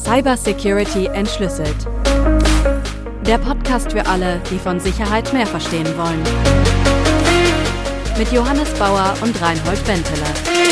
Cybersecurity entschlüsselt. Der Podcast für alle, die von Sicherheit mehr verstehen wollen. Mit Johannes Bauer und Reinhold Benteler.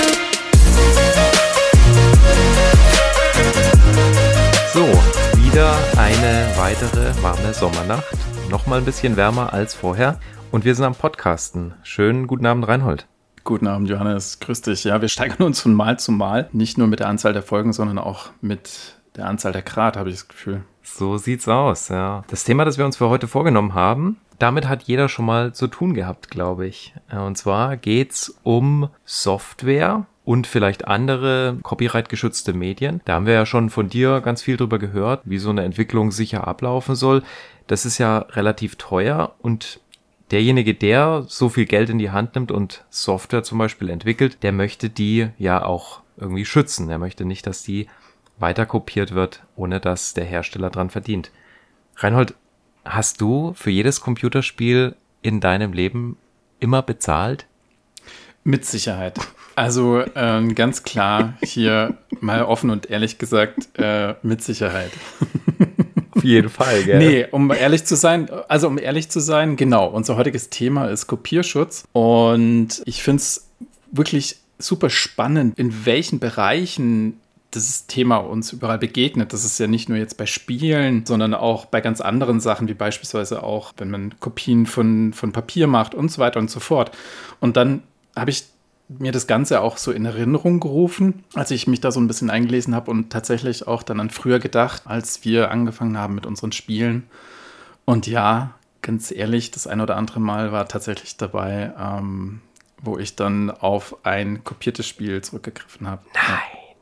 So, wieder eine weitere warme Sommernacht. Nochmal ein bisschen wärmer als vorher. Und wir sind am Podcasten. Schönen guten Abend, Reinhold. Guten Abend, Johannes. Grüß dich. Ja, wir steigern uns von Mal zu Mal. Nicht nur mit der Anzahl der Folgen, sondern auch mit der Anzahl der Grad, habe ich das Gefühl. So sieht's aus, ja. Das Thema, das wir uns für heute vorgenommen haben, damit hat jeder schon mal zu tun gehabt, glaube ich. Und zwar geht's um Software und vielleicht andere copyright-geschützte Medien. Da haben wir ja schon von dir ganz viel drüber gehört, wie so eine Entwicklung sicher ablaufen soll. Das ist ja relativ teuer und derjenige, der so viel Geld in die Hand nimmt und Software zum Beispiel entwickelt, der möchte die ja auch irgendwie schützen. Er möchte nicht, dass die weiter kopiert wird, ohne dass der Hersteller dran verdient. Reinhold, hast du für jedes Computerspiel in deinem Leben immer bezahlt? Mit Sicherheit. Also ganz klar hier mal offen und ehrlich gesagt, mit Sicherheit. Auf jeden Fall, gell? Nee, um ehrlich zu sein, genau, unser heutiges Thema ist Kopierschutz und ich finde es wirklich super spannend, in welchen Bereichen das Thema uns überall begegnet. Das ist ja nicht nur jetzt bei Spielen, sondern auch bei ganz anderen Sachen, wie beispielsweise auch, wenn man Kopien von Papier macht und so weiter und so fort. Und dann habe ich mir das Ganze auch so in Erinnerung gerufen, als ich mich da so ein bisschen eingelesen habe und tatsächlich auch dann an früher gedacht, als wir angefangen haben mit unseren Spielen. Und ja, ganz ehrlich, das ein oder andere Mal war tatsächlich dabei, wo ich dann auf ein kopiertes Spiel zurückgegriffen habe. Nein.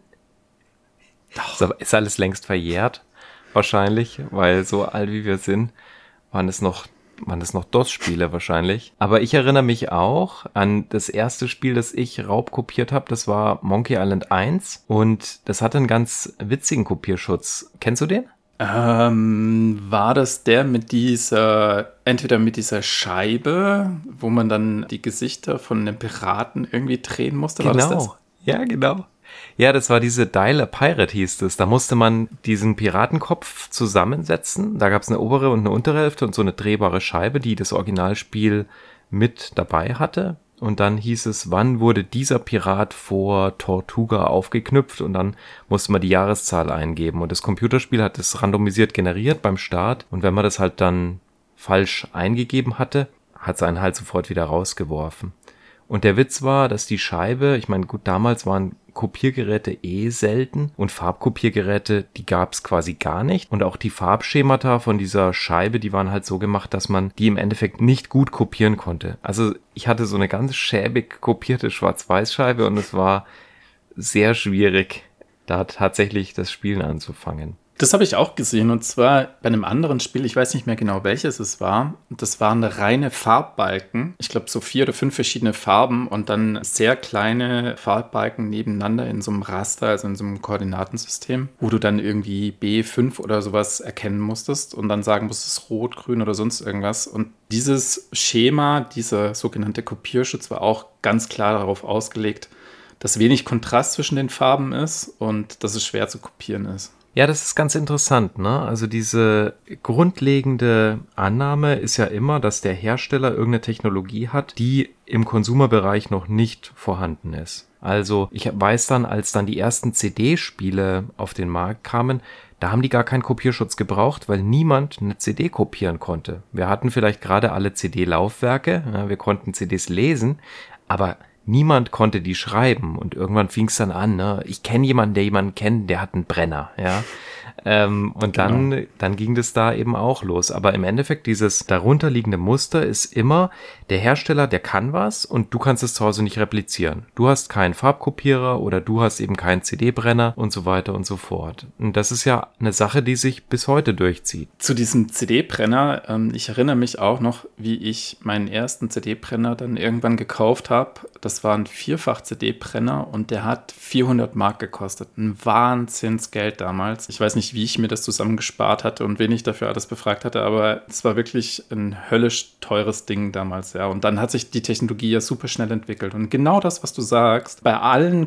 Doch. Ist alles längst verjährt, wahrscheinlich, weil so alt wie wir sind, waren es noch DOS-Spiele wahrscheinlich. Aber ich erinnere mich auch an das erste Spiel, das ich raubkopiert habe. Das war Monkey Island 1 und das hatte einen ganz witzigen Kopierschutz. Kennst du den? War das der entweder mit dieser Scheibe, wo man dann die Gesichter von den Piraten irgendwie drehen musste? Genau. War das? Ja, genau. Ja, das war diese Dial a Pirate hieß es. Da musste man diesen Piratenkopf zusammensetzen. Da gab es eine obere und eine untere Hälfte und so eine drehbare Scheibe, die das Originalspiel mit dabei hatte. Und dann hieß es, wann wurde dieser Pirat vor Tortuga aufgeknüpft? Und dann musste man die Jahreszahl eingeben. Und das Computerspiel hat das randomisiert generiert beim Start. Und wenn man das halt dann falsch eingegeben hatte, hat es einen halt sofort wieder rausgeworfen. Und der Witz war, dass die Scheibe, ich meine, gut, damals waren Kopiergeräte selten und Farbkopiergeräte, die gab es quasi gar nicht. Und auch die Farbschemata von dieser Scheibe, die waren halt so gemacht, dass man die im Endeffekt nicht gut kopieren konnte. Also ich hatte so eine ganz schäbig kopierte Schwarz-Weiß-Scheibe und es war sehr schwierig, da tatsächlich das Spielen anzufangen. Das habe ich auch gesehen und zwar bei einem anderen Spiel, ich weiß nicht mehr genau welches es war. Das waren reine Farbbalken, ich glaube so 4 oder 5 verschiedene Farben und dann sehr kleine Farbbalken nebeneinander in so einem Raster, also in so einem Koordinatensystem, wo du dann irgendwie B5 oder sowas erkennen musstest und dann sagen musstest rot, grün oder sonst irgendwas. Und dieses Schema, dieser sogenannte Kopierschutz war auch ganz klar darauf ausgelegt, dass wenig Kontrast zwischen den Farben ist und dass es schwer zu kopieren ist. Ja, das ist ganz interessant, ne? Also diese grundlegende Annahme ist ja immer, dass der Hersteller irgendeine Technologie hat, die im Konsumerbereich noch nicht vorhanden ist. Also ich weiß dann, als dann die ersten CD-Spiele auf den Markt kamen, da haben die gar keinen Kopierschutz gebraucht, weil niemand eine CD kopieren konnte. Wir hatten vielleicht gerade alle CD-Laufwerke, ja, wir konnten CDs lesen, aber niemand konnte die schreiben und irgendwann fing es dann an, ne? Ich kenne jemanden, der jemanden kennt, der hat einen Brenner, ja. Und dann ging das da eben auch los. Aber im Endeffekt, dieses darunterliegende Muster ist immer, der Hersteller, der kann was und du kannst es zu Hause nicht replizieren. Du hast keinen Farbkopierer oder du hast eben keinen CD-Brenner und so weiter und so fort. Und das ist ja eine Sache, die sich bis heute durchzieht. Zu diesem CD-Brenner, ich erinnere mich auch noch, wie ich meinen ersten CD-Brenner dann irgendwann gekauft habe. Das war ein 4-fach-CD-Brenner und der hat 400 Mark gekostet. Ein Wahnsinnsgeld damals. Ich weiß nicht, wie ich mir das zusammengespart hatte und wen ich dafür alles befragt hatte, aber es war wirklich ein höllisch teures Ding damals, ja. Und dann hat sich die Technologie ja super schnell entwickelt. Und genau das, was du sagst, bei allen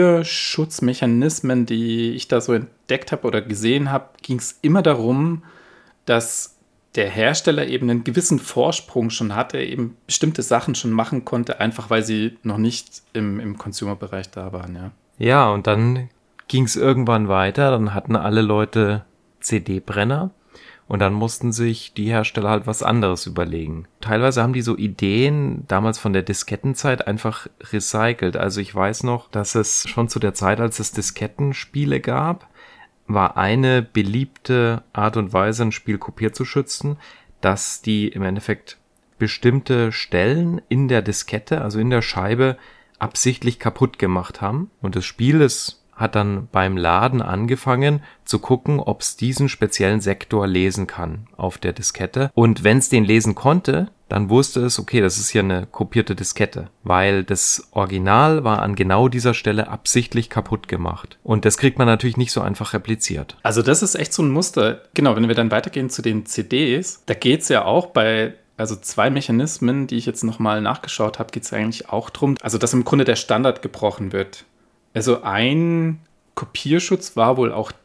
Kopierschutzmechanismen, die ich da so entdeckt habe oder gesehen habe, ging es immer darum, dass der Hersteller eben einen gewissen Vorsprung schon hatte, eben bestimmte Sachen schon machen konnte, einfach weil sie noch nicht im Consumer-Bereich da waren, ja. Ja, und dann ging es irgendwann weiter, dann hatten alle Leute CD-Brenner und dann mussten sich die Hersteller halt was anderes überlegen. Teilweise haben die so Ideen damals von der Diskettenzeit einfach recycelt. Also ich weiß noch, dass es schon zu der Zeit, als es Diskettenspiele gab, war eine beliebte Art und Weise, ein Spiel kopiert zu schützen, dass die im Endeffekt bestimmte Stellen in der Diskette, also in der Scheibe, absichtlich kaputt gemacht haben. Und das Spiel, es hat dann beim Laden angefangen zu gucken, ob es diesen speziellen Sektor lesen kann auf der Diskette. Und wenn es den lesen konnte, dann wusste es, okay, das ist hier eine kopierte Diskette, weil das Original war an genau dieser Stelle absichtlich kaputt gemacht. Und das kriegt man natürlich nicht so einfach repliziert. Also das ist echt so ein Muster. Genau, wenn wir dann weitergehen zu den CDs, da geht es ja auch also 2 Mechanismen, die ich jetzt nochmal nachgeschaut habe, geht es eigentlich auch drum, also dass im Grunde der Standard gebrochen wird. Also ein Kopierschutz war wohl auch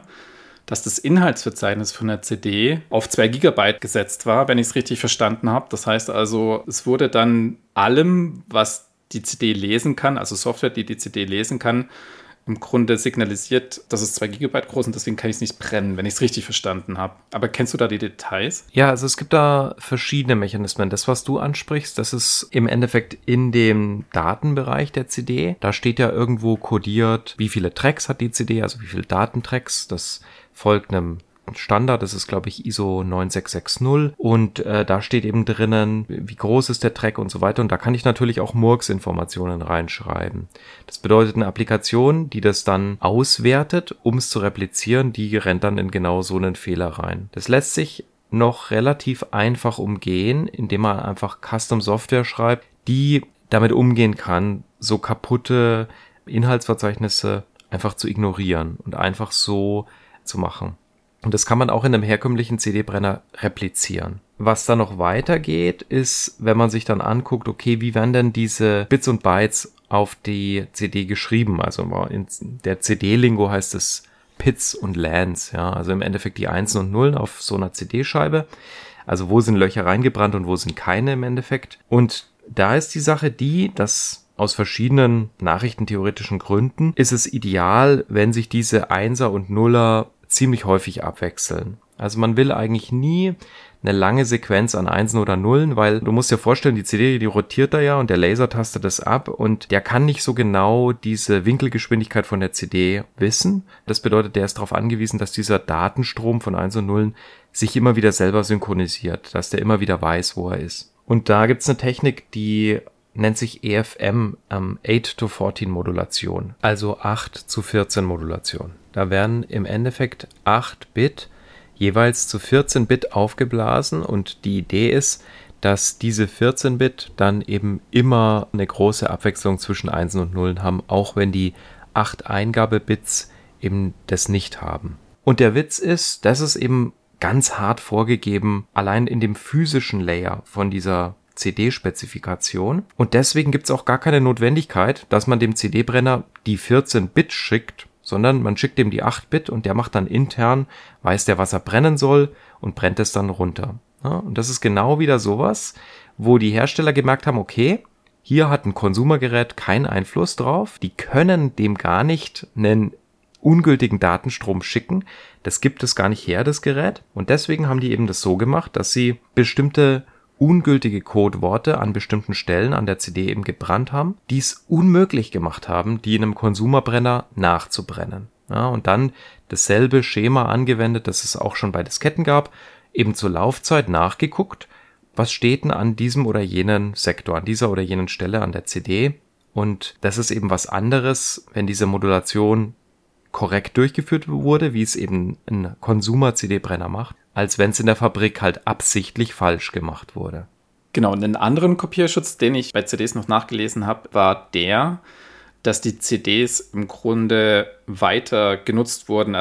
dass das Inhaltsverzeichnis von der CD auf 2 Gigabyte gesetzt war, wenn ich es richtig verstanden habe. Das heißt also, es wurde dann allem, was die CD lesen kann, also Software, die CD lesen kann, im Grunde signalisiert, dass es 2 Gigabyte groß und deswegen kann ich es nicht brennen, wenn ich es richtig verstanden habe. Aber kennst du da die Details? Ja, also es gibt da verschiedene Mechanismen. Das, was du ansprichst, das ist im Endeffekt in dem Datenbereich der CD. Da steht ja irgendwo kodiert, wie viele Tracks hat die CD, also wie viele Datentracks. Das folgt einem Standard, das ist glaube ich ISO 9660 und da steht eben drinnen, wie groß ist der Track und so weiter und da kann ich natürlich auch Murks-Informationen reinschreiben. Das bedeutet, eine Applikation, die das dann auswertet, um es zu replizieren, die rennt dann in genau so einen Fehler rein. Das lässt sich noch relativ einfach umgehen, indem man einfach Custom-Software schreibt, die damit umgehen kann, so kaputte Inhaltsverzeichnisse einfach zu ignorieren und einfach so zu machen. Und das kann man auch in einem herkömmlichen CD-Brenner replizieren. Was dann noch weitergeht, ist, wenn man sich dann anguckt, okay, wie werden denn diese Bits und Bytes auf die CD geschrieben? Also in der CD-Lingo heißt es Pits und Lands, ja, also im Endeffekt die Einsen und Nullen auf so einer CD-Scheibe. Also wo sind Löcher reingebrannt und wo sind keine im Endeffekt. Und da ist die Sache dass aus verschiedenen nachrichtentheoretischen Gründen ist es ideal, wenn sich diese Einser und Nuller ziemlich häufig abwechseln. Also man will eigentlich nie eine lange Sequenz an Einsen oder Nullen, weil du musst dir vorstellen, die CD, die rotiert da ja und der Laser tastet das ab und der kann nicht so genau diese Winkelgeschwindigkeit von der CD wissen. Das bedeutet, der ist darauf angewiesen, dass dieser Datenstrom von Einsen und Nullen sich immer wieder selber synchronisiert, dass der immer wieder weiß, wo er ist. Und da gibt's eine Technik, die nennt sich EFM, 8-to-14 Modulation, also 8-zu-14 Modulation. Da werden im Endeffekt 8 Bit jeweils zu 14 Bit aufgeblasen und die Idee ist, dass diese 14 Bit dann eben immer eine große Abwechslung zwischen Einsen und Nullen haben, auch wenn die 8 Eingabebits eben das nicht haben. Und der Witz ist, das ist eben ganz hart vorgegeben, allein in dem physischen Layer von dieser CD-Spezifikation. Und deswegen gibt es auch gar keine Notwendigkeit, dass man dem CD-Brenner die 14 Bit schickt, sondern man schickt dem die 8 Bit und der macht dann intern, weiß der, was er brennen soll und brennt es dann runter. Ja, und das ist genau wieder sowas, wo die Hersteller gemerkt haben, okay, hier hat ein Konsumergerät keinen Einfluss drauf, die können dem gar nicht einen ungültigen Datenstrom schicken, das gibt es gar nicht her, das Gerät. Und deswegen haben die eben das so gemacht, dass sie bestimmte ungültige Codeworte an bestimmten Stellen an der CD eben gebrannt haben, die es unmöglich gemacht haben, die in einem Konsumerbrenner nachzubrennen. Ja, und dann dasselbe Schema angewendet, das es auch schon bei Disketten gab, eben zur Laufzeit nachgeguckt, was steht denn an diesem oder jenen Sektor, an dieser oder jenen Stelle an der CD. Und das ist eben was anderes, wenn diese Modulation korrekt durchgeführt wurde, wie es eben ein Consumer-CD-Brenner macht, als wenn es in der Fabrik halt absichtlich falsch gemacht wurde. Genau, und einen anderen Kopierschutz, den ich bei CDs noch nachgelesen habe, war dass die CDs im Grunde weiter genutzt wurden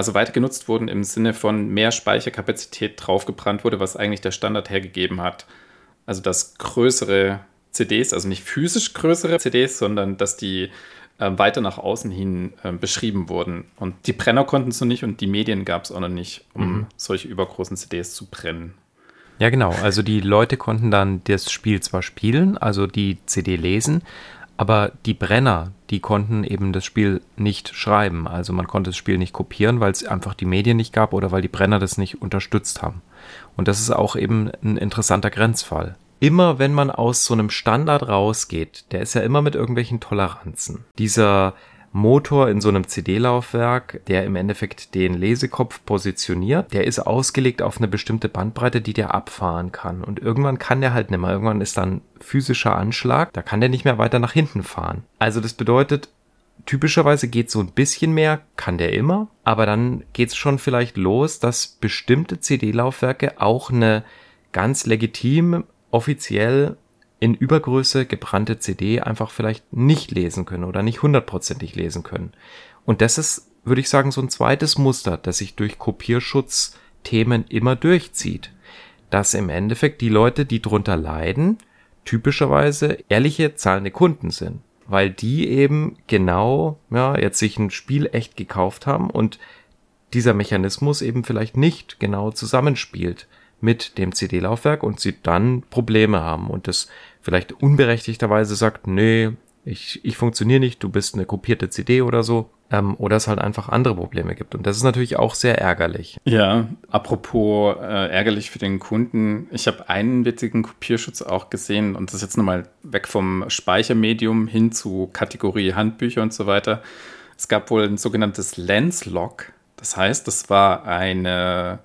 im Sinne von mehr Speicherkapazität draufgebrannt wurde, was eigentlich der Standard hergegeben hat. Also dass größere CDs, also nicht physisch größere CDs, sondern dass die weiter nach außen hin beschrieben wurden. Und die Brenner konnten es noch nicht und die Medien gab es auch noch nicht, um solche übergroßen CDs zu brennen. Ja, genau. Also die Leute konnten dann das Spiel zwar spielen, also die CD lesen, aber die Brenner, die konnten eben das Spiel nicht schreiben. Also man konnte das Spiel nicht kopieren, weil es einfach die Medien nicht gab oder weil die Brenner das nicht unterstützt haben. Und das ist auch eben ein interessanter Grenzfall. Immer wenn man aus so einem Standard rausgeht, der ist ja immer mit irgendwelchen Toleranzen. Dieser Motor in so einem CD-Laufwerk, der im Endeffekt den Lesekopf positioniert, der ist ausgelegt auf eine bestimmte Bandbreite, die der abfahren kann. Und irgendwann kann der halt nicht mehr. Irgendwann ist dann physischer Anschlag, da kann der nicht mehr weiter nach hinten fahren. Also das bedeutet, typischerweise geht so ein bisschen mehr, kann der immer, aber dann geht es schon vielleicht los, dass bestimmte CD-Laufwerke auch eine ganz legitim, offiziell in Übergröße gebrannte CD einfach vielleicht nicht lesen können oder nicht 100%ig lesen können. Und das ist, würde ich sagen, so ein zweites Muster, das sich durch Kopierschutzthemen immer durchzieht. Dass im Endeffekt die Leute, die drunter leiden, typischerweise ehrliche, zahlende Kunden sind. Weil die eben genau, jetzt sich ein Spiel echt gekauft haben und dieser Mechanismus eben vielleicht nicht genau zusammenspielt mit dem CD-Laufwerk und sie dann Probleme haben und das vielleicht unberechtigterweise sagt, nee, ich funktioniere nicht, du bist eine kopierte CD oder so, oder es halt einfach andere Probleme gibt. Und das ist natürlich auch sehr ärgerlich. Ja, apropos ärgerlich für den Kunden, ich habe einen witzigen Kopierschutz auch gesehen und das ist jetzt nochmal weg vom Speichermedium hin zu Kategorie Handbücher und so weiter. Es gab wohl ein sogenanntes Lens-Lock, das heißt, das war eine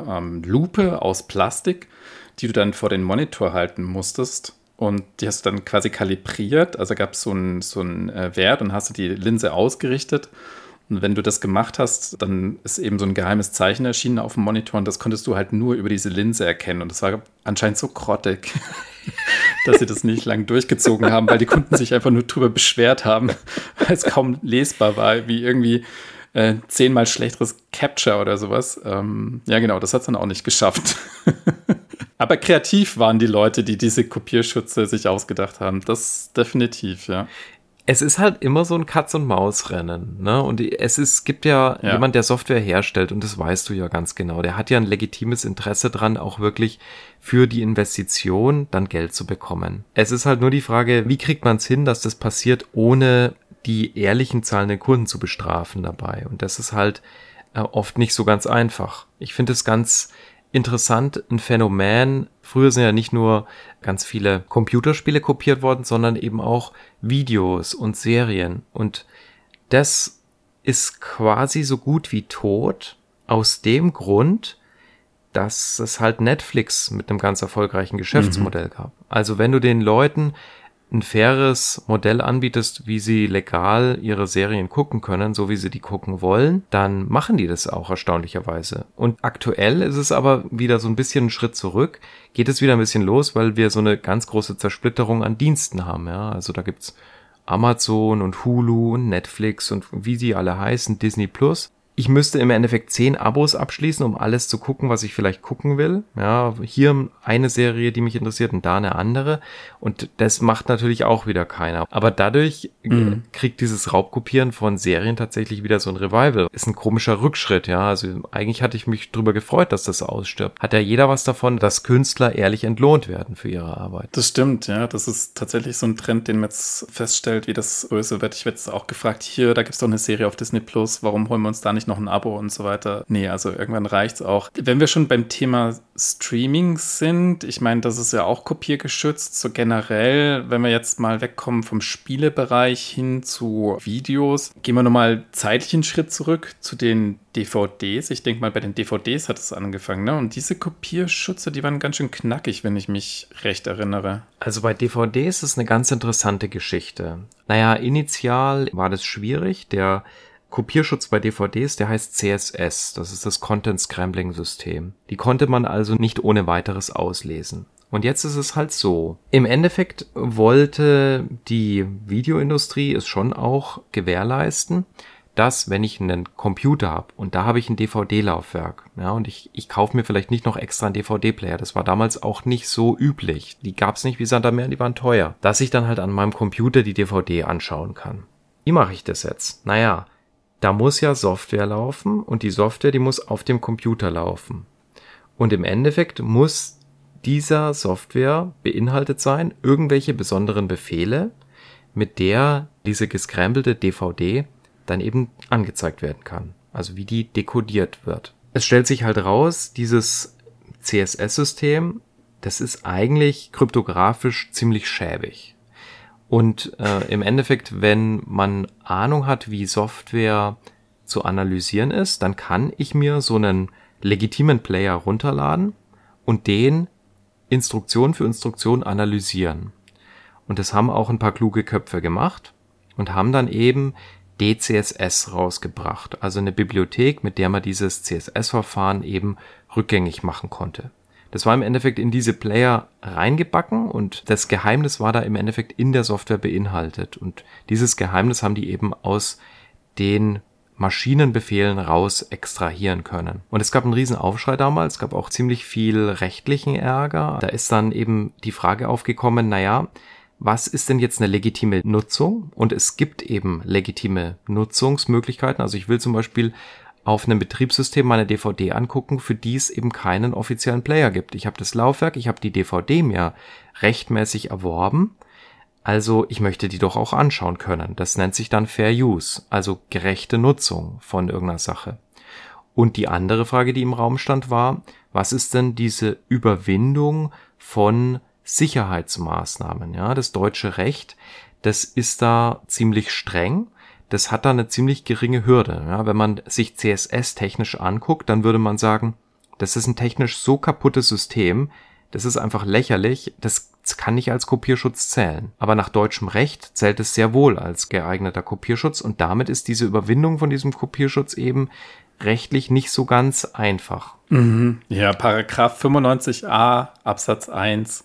Lupe aus Plastik, die du dann vor den Monitor halten musstest und die hast du dann quasi kalibriert, also gab es so einen Wert und hast du die Linse ausgerichtet und wenn du das gemacht hast, dann ist eben so ein geheimes Zeichen erschienen auf dem Monitor und das konntest du halt nur über diese Linse erkennen und das war anscheinend so grottig, dass sie das nicht lang durchgezogen haben, weil die Kunden sich einfach nur drüber beschwert haben, weil es kaum lesbar war, wie irgendwie 10-mal schlechteres Capture oder sowas. Ja, genau, das hat es dann auch nicht geschafft. Aber kreativ waren die Leute, die diese Kopierschütze sich ausgedacht haben. Das definitiv, ja. Es ist halt immer so ein Katz-und-Maus-Rennen, ne? Und gibt ja jemand, der Software herstellt, und das weißt du ja ganz genau. Der hat ja ein legitimes Interesse dran, auch wirklich für die Investition dann Geld zu bekommen. Es ist halt nur die Frage, wie kriegt man es hin, dass das passiert, ohne die ehrlichen zahlenden Kunden zu bestrafen dabei. Und das ist halt oft nicht so ganz einfach. Ich finde es ganz interessant, ein Phänomen. Früher sind ja nicht nur ganz viele Computerspiele kopiert worden, sondern eben auch Videos und Serien. Und das ist quasi so gut wie tot aus dem Grund, dass es halt Netflix mit einem ganz erfolgreichen Geschäftsmodell gab. Also wenn du den Leuten ein faires Modell anbietest, wie sie legal ihre Serien gucken können, so wie sie die gucken wollen, dann machen die das auch erstaunlicherweise. Und aktuell ist es aber wieder so ein bisschen ein Schritt zurück, geht es wieder ein bisschen los, weil wir so eine ganz große Zersplitterung an Diensten haben. Ja? Also da gibt's Amazon und Hulu und Netflix und wie die alle heißen, Disney Plus. Ich müsste im Endeffekt 10 Abos abschließen, um alles zu gucken, was ich vielleicht gucken will. Ja, hier eine Serie, die mich interessiert und da eine andere. Und das macht natürlich auch wieder keiner. Aber dadurch kriegt dieses Raubkopieren von Serien tatsächlich wieder so ein Revival. Ist ein komischer Rückschritt, ja. Also eigentlich hatte ich mich drüber gefreut, dass das ausstirbt. Hat ja jeder was davon, dass Künstler ehrlich entlohnt werden für ihre Arbeit. Das stimmt, ja. Das ist tatsächlich so ein Trend, den man jetzt feststellt, wie das größer wird. Ich werde jetzt auch gefragt, hier, da gibt es doch eine Serie auf Disney Plus, warum holen wir uns da nicht noch ein Abo und so weiter. Nee, also irgendwann reicht's auch. Wenn wir schon beim Thema Streaming sind, ich meine, das ist ja auch kopiergeschützt, so generell, wenn wir jetzt mal wegkommen vom Spielebereich hin zu Videos, gehen wir nochmal zeitlich einen Schritt zurück zu den DVDs. Ich denke mal, bei den DVDs hat es angefangen, ne? Und diese Kopierschütze, die waren ganz schön knackig, wenn ich mich recht erinnere. Also bei DVDs ist eine ganz interessante Geschichte. Naja, initial war das schwierig. Der Kopierschutz bei DVDs, der heißt CSS. Das ist das Content Scrambling System. Die konnte man also nicht ohne weiteres auslesen. Und jetzt ist es halt so. Im Endeffekt wollte die Videoindustrie es schon auch gewährleisten, dass, wenn ich einen Computer habe und da habe ich ein DVD-Laufwerk, ja, und ich kaufe mir vielleicht nicht noch extra einen DVD-Player, das war damals auch nicht so üblich, die gab es nicht wie Sand am Meer, die waren teuer, dass ich dann halt an meinem Computer die DVD anschauen kann. Wie mache ich das jetzt? Naja, da muss ja Software laufen und die Software, die muss auf dem Computer laufen. Und im Endeffekt muss dieser Software beinhaltet sein irgendwelche besonderen Befehle, mit der diese gescrambelte DVD dann eben angezeigt werden kann. Also wie die dekodiert wird. Es stellt sich halt raus, dieses CSS-System, das ist eigentlich kryptografisch ziemlich schäbig. Und im Endeffekt, wenn man Ahnung hat, wie Software zu analysieren ist, dann kann ich mir so einen legitimen Player runterladen und den Instruktion für Instruktion analysieren. Und das haben auch ein paar kluge Köpfe gemacht und haben dann eben DCSS rausgebracht, also eine Bibliothek, mit der man dieses CSS-Verfahren eben rückgängig machen konnte. Das war im Endeffekt in diese Player reingebacken und das Geheimnis war da im Endeffekt in der Software beinhaltet. Und dieses Geheimnis haben die eben aus den Maschinenbefehlen raus extrahieren können. Und es gab einen riesen Aufschrei damals, es gab auch ziemlich viel rechtlichen Ärger. Da ist dann eben die Frage aufgekommen, naja, was ist denn jetzt eine legitime Nutzung? Und es gibt eben legitime Nutzungsmöglichkeiten. Also ich will zum Beispiel auf einem Betriebssystem meine DVD angucken, für die es eben keinen offiziellen Player gibt. Ich habe das Laufwerk, ich habe die DVD mir rechtmäßig erworben. Also ich möchte die doch auch anschauen können. Das nennt sich dann Fair Use, also gerechte Nutzung von irgendeiner Sache. Und die andere Frage, die im Raum stand, war, was ist denn diese Überwindung von Sicherheitsmaßnahmen? Ja, das deutsche Recht, das ist da ziemlich streng. Das hat da eine ziemlich geringe Hürde. Ja, wenn man sich CSS technisch anguckt, dann würde man sagen, das ist ein technisch so kaputtes System, das ist einfach lächerlich, das kann nicht als Kopierschutz zählen. Aber nach deutschem Recht zählt es sehr wohl als geeigneter Kopierschutz und damit ist diese Überwindung von diesem Kopierschutz eben rechtlich nicht so ganz einfach. Mhm. Ja, Paragraph 95a Absatz 1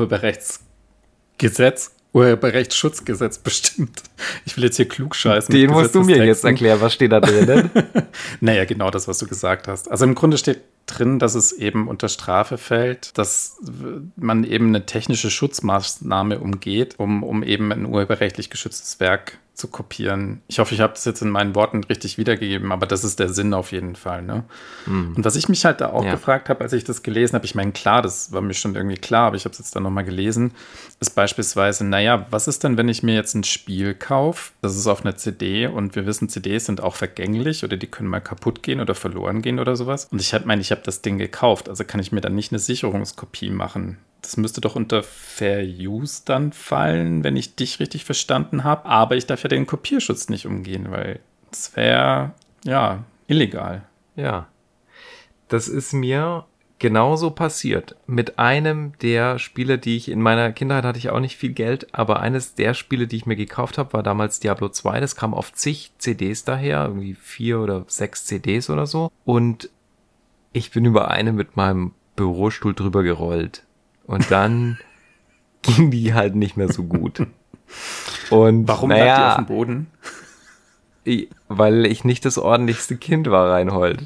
Urheberrechtsschutzgesetz bestimmt. Ich will jetzt hier klugscheißen. Den musst du mir jetzt erklären, was steht da drin? Naja, genau das, was du gesagt hast. Also im Grunde steht drin, dass es eben unter Strafe fällt, dass man eben eine technische Schutzmaßnahme umgeht, um eben ein urheberrechtlich geschütztes Werk zu kopieren. Ich hoffe, ich habe das jetzt in meinen Worten richtig wiedergegeben, aber das ist der Sinn auf jeden Fall. Ne? Mhm. Und was ich mich halt da auch gefragt habe, als ich das gelesen habe, ich meine, klar, das war mir schon irgendwie klar, aber ich habe es jetzt dann nochmal gelesen, ist beispielsweise, naja, was ist denn, wenn ich mir jetzt ein Spiel kaufe, das ist auf einer CD und wir wissen, CDs sind auch vergänglich oder die können mal kaputt gehen oder verloren gehen oder sowas. Und ich habe das Ding gekauft, also kann ich mir dann nicht eine Sicherungskopie machen. Das müsste doch unter Fair Use dann fallen, wenn ich dich richtig verstanden habe. Aber ich darf ja den Kopierschutz nicht umgehen, weil das wäre, ja, illegal. Ja, das ist mir genauso passiert. Mit einem der Spiele, die ich in meiner Kindheit hatte ich auch nicht viel Geld, aber eines der Spiele, die ich mir gekauft habe, war damals Diablo 2. Das kam auf zig CDs daher, irgendwie 4 oder 6 CDs oder so. Und ich bin über eine mit meinem Bürostuhl drüber gerollt. Und dann ging die halt nicht mehr so gut. Und warum lag die auf dem Boden? Weil ich nicht das ordentlichste Kind war, Reinhold.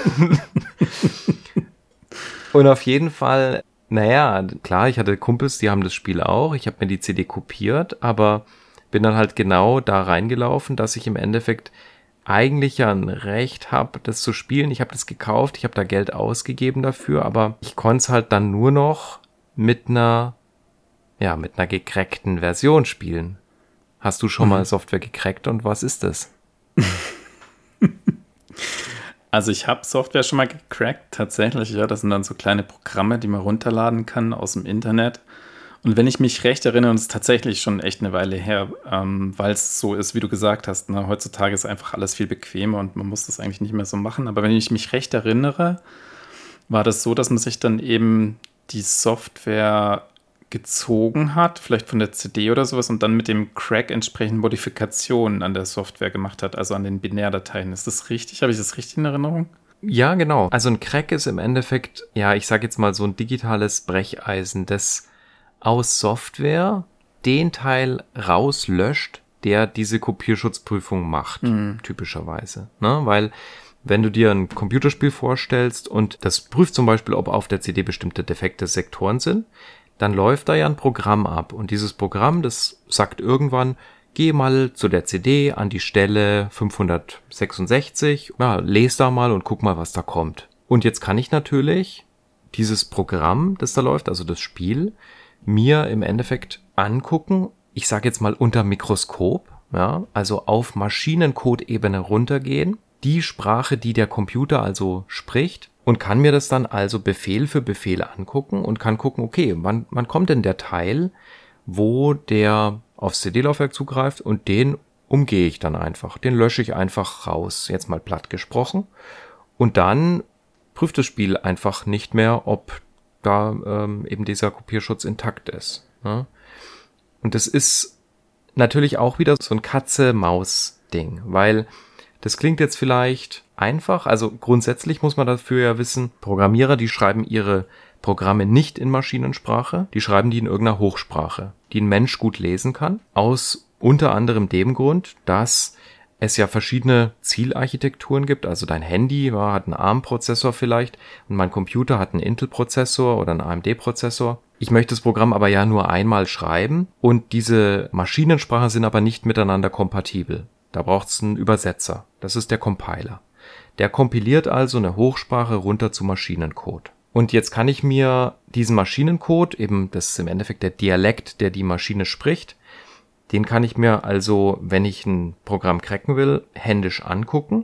Und auf jeden Fall, naja, klar, ich hatte Kumpels, die haben das Spiel auch. Ich habe mir die CD kopiert, aber bin dann halt genau da reingelaufen, dass ich im Endeffekt eigentlich ja ein Recht habe, das zu spielen. Ich habe das gekauft, ich habe da Geld ausgegeben dafür, aber ich konnte es halt dann nur noch mit einer gecrackten Version spielen. Hast du schon mal Software gecrackt und was ist das? Also ich habe Software schon mal gecrackt, tatsächlich. Ja, das sind dann so kleine Programme, die man runterladen kann aus dem Internet. Und wenn ich mich recht erinnere, und es ist tatsächlich schon echt eine Weile her, weil es so ist, wie du gesagt hast, ne, heutzutage ist einfach alles viel bequemer und man muss das eigentlich nicht mehr so machen. Aber wenn ich mich recht erinnere, war das so, dass man sich dann eben die Software gezogen hat, vielleicht von der CD oder sowas, und dann mit dem Crack entsprechend Modifikationen an der Software gemacht hat, also an den Binärdateien. Ist das richtig? Habe ich das richtig in Erinnerung? Ja, genau. Also ein Crack ist im Endeffekt, ja, ich sage jetzt mal so ein digitales Brecheisen, das aus Software den Teil rauslöscht, der diese Kopierschutzprüfung macht, typischerweise. Ne? Weil wenn du dir ein Computerspiel vorstellst und das prüft zum Beispiel, ob auf der CD bestimmte defekte Sektoren sind, dann läuft da ja ein Programm ab. Und dieses Programm, das sagt irgendwann, geh mal zu der CD an die Stelle 566, ja, les da mal und guck mal, was da kommt. Und jetzt kann ich natürlich dieses Programm, das da läuft, also das Spiel, mir im Endeffekt angucken, ich sage jetzt mal unter Mikroskop, ja, also auf Maschinencode-Ebene runtergehen, die Sprache, die der Computer also spricht, und kann mir das dann also Befehl für Befehl angucken und kann gucken, okay, wann kommt denn der Teil, wo der aufs CD-Laufwerk zugreift, und den umgehe ich dann einfach. Den lösche ich einfach raus, jetzt mal platt gesprochen. Und dann prüft das Spiel einfach nicht mehr, ob da eben dieser Kopierschutz intakt ist. Ne? Und das ist natürlich auch wieder so ein Katze-Maus-Ding, weil das klingt jetzt vielleicht einfach, also grundsätzlich muss man dafür ja wissen, Programmierer, die schreiben ihre Programme nicht in Maschinensprache, die schreiben die in irgendeiner Hochsprache, die ein Mensch gut lesen kann, aus unter anderem dem Grund, dass es ja verschiedene Zielarchitekturen gibt, also dein Handy hat einen ARM-Prozessor vielleicht und mein Computer hat einen Intel-Prozessor oder einen AMD-Prozessor. Ich möchte das Programm aber ja nur einmal schreiben und diese Maschinensprachen sind aber nicht miteinander kompatibel. Da braucht es einen Übersetzer, das ist der Compiler. Der kompiliert also eine Hochsprache runter zu Maschinencode. Und jetzt kann ich mir diesen Maschinencode, eben das ist im Endeffekt der Dialekt, der die Maschine spricht, den kann ich mir also, wenn ich ein Programm cracken will, händisch angucken.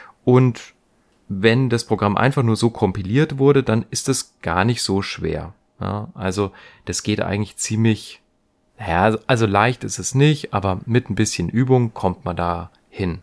Und wenn das Programm einfach nur so kompiliert wurde, dann ist es gar nicht so schwer. Ja, also das geht eigentlich ziemlich, ja, also leicht ist es nicht, aber mit ein bisschen Übung kommt man da hin.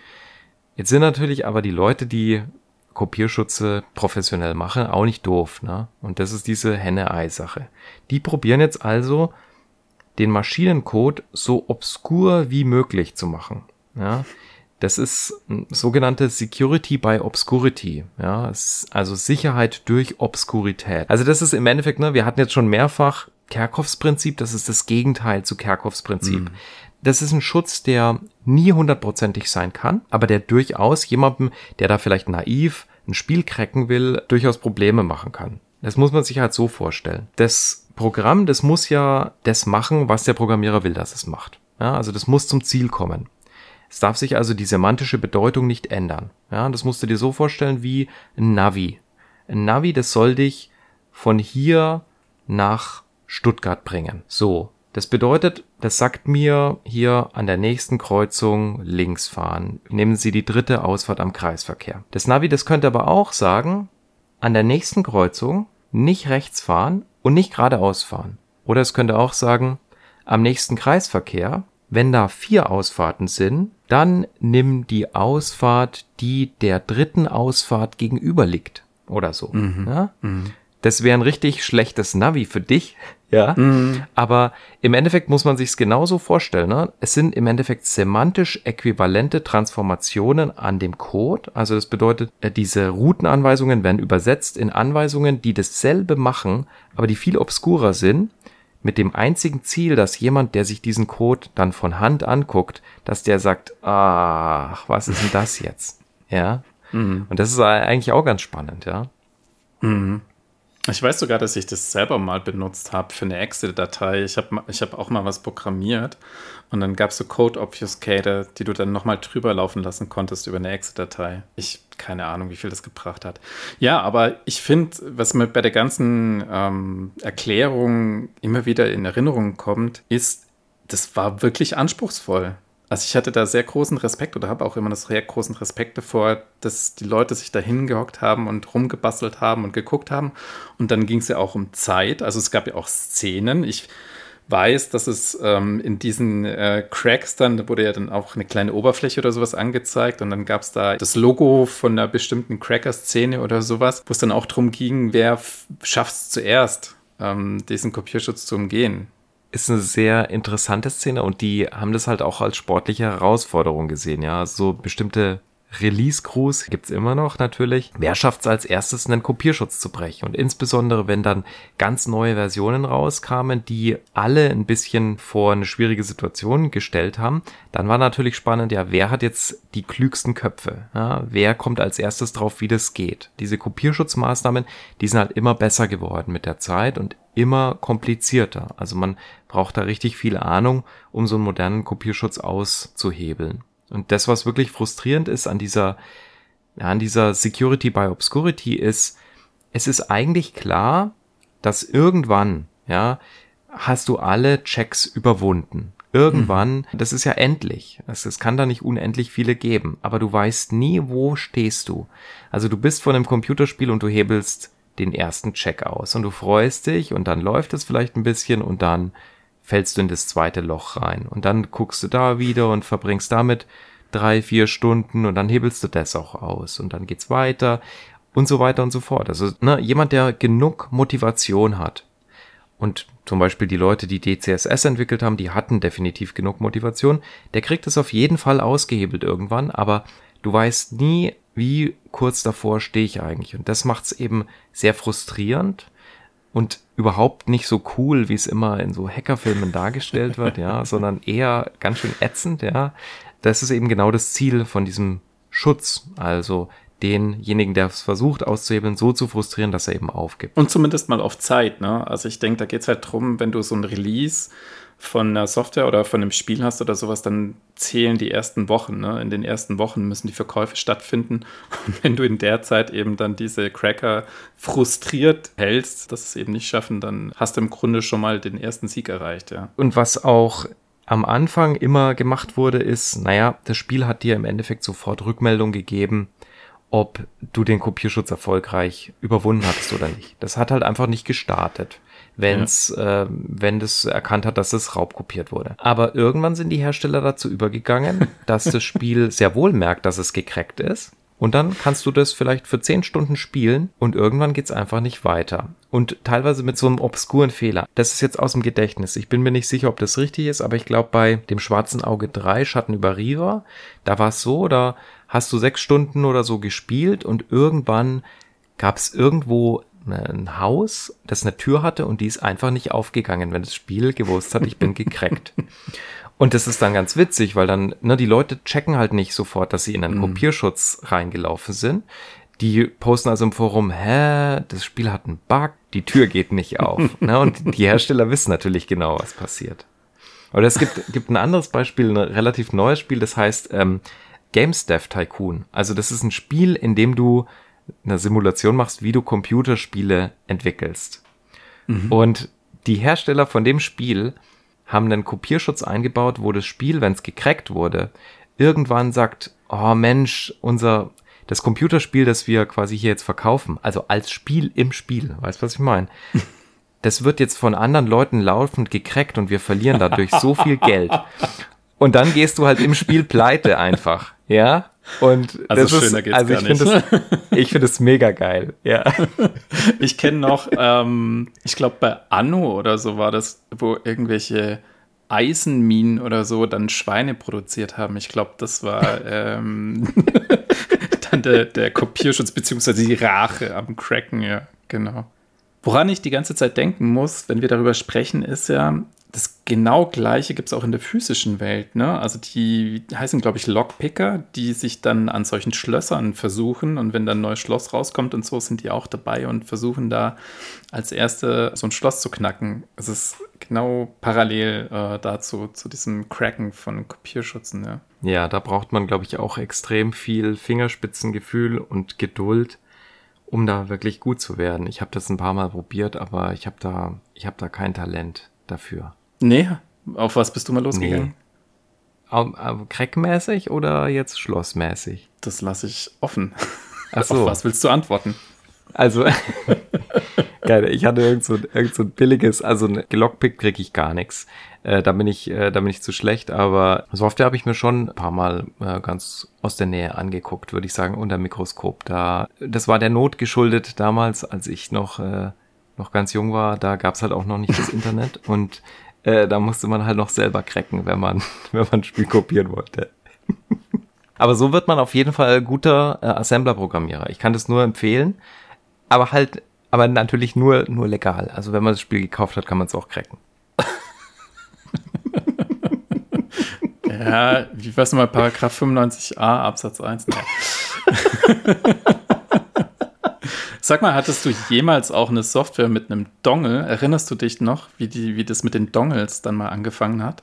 Jetzt sind natürlich aber die Leute, die Kopierschutze professionell machen, auch nicht doof, ne? Und das ist diese Henne-Ei-Sache. Die probieren jetzt also, den Maschinencode so obskur wie möglich zu machen. Ja, das ist sogenannte Security by Obscurity. Ja, also Sicherheit durch Obskurität. Also das ist im Endeffekt, ne, wir hatten jetzt schon mehrfach Kerckhoffs Prinzip, das ist das Gegenteil zu Kerckhoffs Prinzip. Das ist ein Schutz, der nie 100%ig sein kann, aber der durchaus jemandem, der da vielleicht naiv ein Spiel cracken will, durchaus Probleme machen kann. Das muss man sich halt so vorstellen. Das Programm, das muss ja das machen, was der Programmierer will, dass es macht. Ja, also das muss zum Ziel kommen. Es darf sich also die semantische Bedeutung nicht ändern. Ja, das musst du dir so vorstellen wie ein Navi. Ein Navi, das soll dich von hier nach Stuttgart bringen. So, das bedeutet, das sagt mir hier an der nächsten Kreuzung links fahren. Nehmen Sie die 3. Ausfahrt am Kreisverkehr. Das Navi, das könnte aber auch sagen, an der nächsten Kreuzung nicht rechts fahren und nicht geradeaus fahren. Oder es könnte auch sagen, am nächsten Kreisverkehr, wenn da 4 Ausfahrten sind, dann nimm die Ausfahrt, die der 3. Ausfahrt gegenüber liegt. Oder so. Ja? Das wäre ein richtig schlechtes Navi für dich. Ja, aber im Endeffekt muss man sich's genauso vorstellen. Ne? Es sind im Endeffekt semantisch äquivalente Transformationen an dem Code. Also das bedeutet, diese Routenanweisungen werden übersetzt in Anweisungen, die dasselbe machen, aber die viel obskurer sind, mit dem einzigen Ziel, dass jemand, der sich diesen Code dann von Hand anguckt, dass der sagt, ach, was ist denn das jetzt? Ja, und das ist eigentlich auch ganz spannend, ja. Ich weiß sogar, dass ich das selber mal benutzt habe für eine Excel-Datei. Ich hab auch mal was programmiert und dann gab es so Code-Obfuscator, die du dann nochmal drüber laufen lassen konntest über eine Excel-Datei. Keine Ahnung, wie viel das gebracht hat. Ja, aber ich finde, was mir bei der ganzen Erklärung immer wieder in Erinnerung kommt, ist, das war wirklich anspruchsvoll. Also ich hatte da sehr großen Respekt oder habe auch immer noch sehr großen Respekt davor, dass die Leute sich da hingehockt haben und rumgebastelt haben und geguckt haben. Und dann ging es ja auch um Zeit. Also es gab ja auch Szenen. Ich weiß, dass es in diesen Cracks dann, da wurde ja dann auch eine kleine Oberfläche oder sowas angezeigt. Und dann gab es da das Logo von einer bestimmten Cracker-Szene oder sowas, wo es dann auch darum ging, wer schafft es zuerst. diesen Kopierschutz zu umgehen. Ist eine sehr interessante Szene und die haben das halt auch als sportliche Herausforderung gesehen, ja. So bestimmte Release-Crews gibt's immer noch natürlich. Wer schafft's als erstes, einen Kopierschutz zu brechen? Und insbesondere, wenn dann ganz neue Versionen rauskamen, die alle ein bisschen vor eine schwierige Situation gestellt haben, dann war natürlich spannend, ja, wer hat jetzt die klügsten Köpfe? Ja, wer kommt als erstes drauf, wie das geht? Diese Kopierschutzmaßnahmen, die sind halt immer besser geworden mit der Zeit und immer komplizierter. Also man braucht da richtig viel Ahnung, um so einen modernen Kopierschutz auszuhebeln. Und das, was wirklich frustrierend ist an dieser Security by Obscurity ist, es ist eigentlich klar, dass irgendwann, ja, hast du alle Checks überwunden. Irgendwann, das ist ja endlich. Es kann da nicht unendlich viele geben, aber du weißt nie, wo stehst du. Also du bist vor einem Computerspiel und du hebelst den ersten Check aus und du freust dich und dann läuft es vielleicht ein bisschen und dann fällst du in das zweite Loch rein und dann guckst du da wieder und verbringst damit 3-4 Stunden und dann hebelst du das auch aus und dann geht's weiter und so weiter und so fort. Also jemand, der genug Motivation hat und zum Beispiel die Leute, die DCSS entwickelt haben, die hatten definitiv genug Motivation, der kriegt es auf jeden Fall ausgehebelt irgendwann, aber du weißt nie, wie kurz davor stehe ich eigentlich und das macht's eben sehr frustrierend und überhaupt nicht so cool, wie es immer in so Hackerfilmen dargestellt wird, ja, sondern eher ganz schön ätzend, ja. Das ist eben genau das Ziel von diesem Schutz, also denjenigen, der es versucht auszuhebeln, so zu frustrieren, dass er eben aufgibt. Und zumindest mal auf Zeit, ne? Also ich denke, da geht es halt drum, wenn du so ein Release von einer Software oder von einem Spiel hast oder sowas, dann zählen die ersten Wochen, ne? In den ersten Wochen müssen die Verkäufe stattfinden. Und wenn du in der Zeit eben dann diese Cracker frustriert hältst, dass es eben nicht schaffen, dann hast du im Grunde schon mal den ersten Sieg erreicht, ja. Und was auch am Anfang immer gemacht wurde, ist, das Spiel hat dir im Endeffekt sofort Rückmeldung gegeben, ob du den Kopierschutz erfolgreich überwunden hattest oder nicht. Das hat halt einfach nicht gestartet, wenn das erkannt hat, dass es raubkopiert wurde. Aber irgendwann sind die Hersteller dazu übergegangen, dass das Spiel sehr wohl merkt, dass es gecrackt ist. Und dann kannst du das vielleicht für 10 Stunden spielen und irgendwann geht's einfach nicht weiter. Und teilweise mit so einem obskuren Fehler. Das ist jetzt aus dem Gedächtnis. Ich bin mir nicht sicher, ob das richtig ist, aber ich glaube bei dem Schwarzen Auge 3 Schatten über Riva, da war es so, da hast du 6 Stunden oder so gespielt und irgendwann gab's irgendwo ein Haus, das eine Tür hatte und die ist einfach nicht aufgegangen, wenn das Spiel gewusst hat, ich bin gecrackt. Und das ist dann ganz witzig, weil dann, die Leute checken halt nicht sofort, dass sie in einen Kopierschutz reingelaufen sind. Die posten also im Forum, das Spiel hat einen Bug, die Tür geht nicht auf. Und die Hersteller wissen natürlich genau, was passiert. Oder es gibt ein anderes Beispiel, ein relativ neues Spiel, das heißt Games Dev Tycoon. Also das ist ein Spiel, in dem du eine Simulation machst, wie du Computerspiele entwickelst. Und die Hersteller von dem Spiel haben einen Kopierschutz eingebaut, wo das Spiel, wenn es gecrackt wurde, irgendwann sagt, oh Mensch, das Computerspiel, das wir quasi hier jetzt verkaufen, also als Spiel im Spiel, weißt du, was ich meine? Das wird jetzt von anderen Leuten laufend gecrackt und wir verlieren dadurch so viel Geld. Und dann gehst du halt im Spiel pleite einfach, ja? Und also das schöner geht's gar nicht. Ich finde es mega geil, ja. Ich kenne noch, ich glaube bei Anno oder so war das, wo irgendwelche Eisenminen oder so dann Schweine produziert haben. Ich glaube, das war dann der Kopierschutz beziehungsweise die Rache am Cracken, ja, genau. Woran ich die ganze Zeit denken muss, wenn wir darüber sprechen, ist ja, das genau Gleiche gibt es auch in der physischen Welt, ne? Also die heißen, glaube ich, Lockpicker, die sich dann an solchen Schlössern versuchen und wenn dann ein neues Schloss rauskommt und so, sind die auch dabei und versuchen da als Erste so ein Schloss zu knacken. Es ist genau parallel dazu, zu diesem Cracken von Kopierschutzen, ja. Ja, da braucht man, glaube ich, auch extrem viel Fingerspitzengefühl und Geduld, um da wirklich gut zu werden. Ich habe das ein paar Mal probiert, aber ich habe da kein Talent dafür. Nee, auf was bist du mal losgegangen? Crackmäßig oder jetzt schlossmäßig? Das lasse ich offen. Ach so. Auf was willst du antworten? Also, geil, ich hatte irgend so ein billiges, also gelockpickt kriege ich gar nichts. Da bin ich zu schlecht, aber Software habe ich mir schon ein paar Mal ganz aus der Nähe angeguckt, würde ich sagen, unter Mikroskop. Das war der Not geschuldet damals, als ich noch noch ganz jung war, da gab es halt auch noch nicht das Internet und da musste man halt noch selber cracken, wenn man ein Spiel kopieren wollte. Aber so wird man auf jeden Fall guter Assembler-Programmierer. Ich kann das nur empfehlen, aber natürlich nur legal. Also wenn man das Spiel gekauft hat, kann man es auch cracken. Ja, wie weißt du mal, Paragraph 95a Absatz 1? Nee. Sag mal, hattest du jemals auch eine Software mit einem Dongle? Erinnerst du dich noch, wie das mit den Dongles dann mal angefangen hat?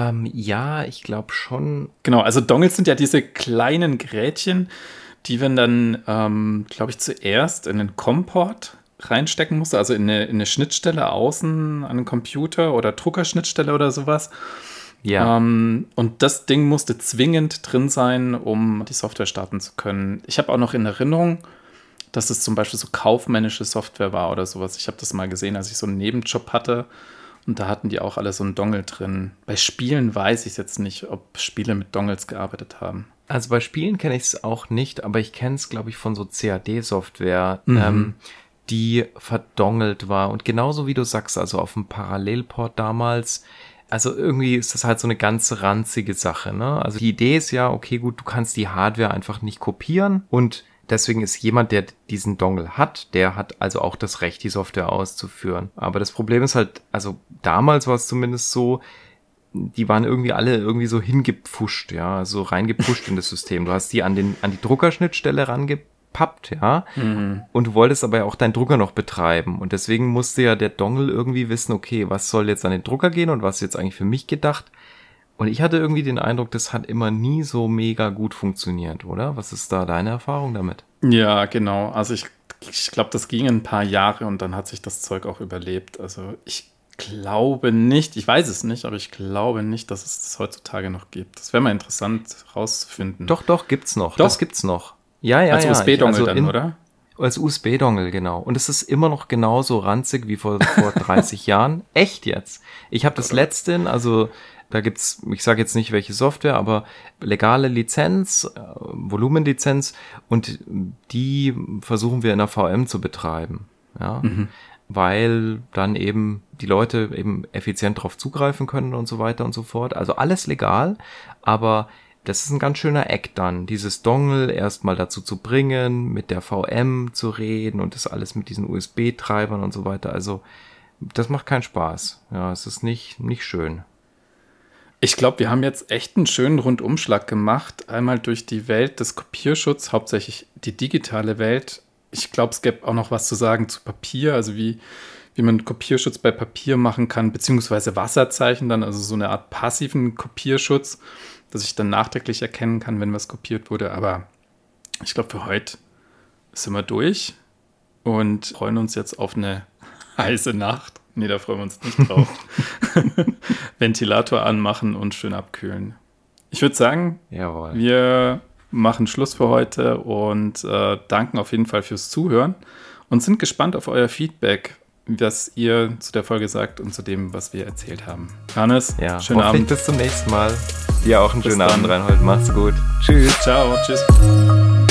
Ja, ich glaube schon. Genau, also Dongles sind ja diese kleinen Gerätchen, die man dann, glaube ich, zuerst in den COM-Port reinstecken musste, also in eine Schnittstelle außen an den Computer oder Druckerschnittstelle oder sowas. Ja. Und das Ding musste zwingend drin sein, um die Software starten zu können. Ich habe auch noch in Erinnerung, dass es zum Beispiel so kaufmännische Software war oder sowas. Ich habe das mal gesehen, als ich so einen Nebenjob hatte. Und da hatten die auch alle so einen Dongle drin. Bei Spielen weiß ich jetzt nicht, ob Spiele mit Dongles gearbeitet haben. Also bei Spielen kenne ich es auch nicht, aber ich kenne es, glaube ich, von so CAD-Software, die verdongelt war. Und genauso wie du sagst, also auf dem Parallelport damals, also irgendwie ist das halt so eine ganz ranzige Sache, ne? Also die Idee ist ja, okay, gut, du kannst die Hardware einfach nicht kopieren und deswegen ist jemand, der diesen Dongle hat, der hat also auch das Recht, die Software auszuführen. Aber das Problem ist halt, also damals war es zumindest so, die waren irgendwie alle irgendwie so hingepfuscht, ja, so reingepusht in das System. Du hast die an die Druckerschnittstelle rangepappt, ja, und du wolltest aber ja auch deinen Drucker noch betreiben. Und deswegen musste ja der Dongle irgendwie wissen, okay, was soll jetzt an den Drucker gehen und was ist jetzt eigentlich für mich gedacht? Und ich hatte irgendwie den Eindruck, das hat immer nie so mega gut funktioniert, oder? Was ist da deine Erfahrung damit? Ja, genau. Also ich glaube, das ging ein paar Jahre und dann hat sich das Zeug auch überlebt. Also ich glaube nicht, ich weiß es nicht, aber ich glaube nicht, dass es das heutzutage noch gibt. Das wäre mal interessant rauszufinden. Doch, gibt's noch. Doch? Das gibt's noch. Ja. Als USB-Dongle dann, oder? Als USB-Dongle, genau. Und es ist immer noch genauso ranzig wie vor 30 Jahren. Echt jetzt. Ich habe das letzte, also da gibt's, ich sage jetzt nicht welche Software, aber legale Lizenz, Volumenlizenz und die versuchen wir in der VM zu betreiben. Ja. Weil dann eben die Leute eben effizient drauf zugreifen können und so weiter und so fort. Also alles legal, aber das ist ein ganz schöner Act dann, dieses Dongle erstmal dazu zu bringen, mit der VM zu reden und das alles mit diesen USB-Treibern und so weiter. Also das macht keinen Spaß. Ja, es ist nicht schön. Ich glaube, wir haben jetzt echt einen schönen Rundumschlag gemacht. Einmal durch die Welt des Kopierschutzes, hauptsächlich die digitale Welt. Ich glaube, es gäbe auch noch was zu sagen zu Papier, also wie man Kopierschutz bei Papier machen kann, beziehungsweise Wasserzeichen dann, also so eine Art passiven Kopierschutz, dass ich dann nachträglich erkennen kann, wenn was kopiert wurde. Aber ich glaube, für heute sind wir durch und freuen uns jetzt auf eine heiße Nacht. Nee, da freuen wir uns nicht drauf. Ventilator anmachen und schön abkühlen. Ich würde sagen, Jawohl. Wir machen Schluss für heute und danken auf jeden Fall fürs Zuhören und sind gespannt auf euer Feedback, was ihr zu der Folge sagt und zu dem, was wir erzählt haben. Hannes, ja, schönen Abend. Bis zum nächsten Mal. Dir auch einen Bis schönen dann. Abend, Reinhold. Mach's gut. Tschüss. Ciao, tschüss.